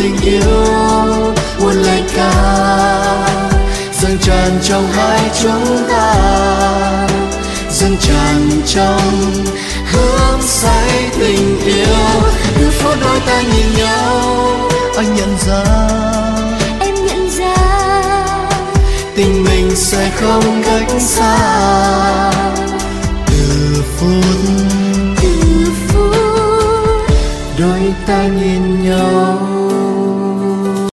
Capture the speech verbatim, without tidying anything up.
tình yêu muôn lời ca dâng tràn trong hai chúng ta, dâng tràn trong hương say tình yêu. Từ phút đôi ta nhìn nhau, anh nhận ra, em nhận ra tình mình sẽ không cách xa. Từ phút từ phút đôi ta nhìn nhau.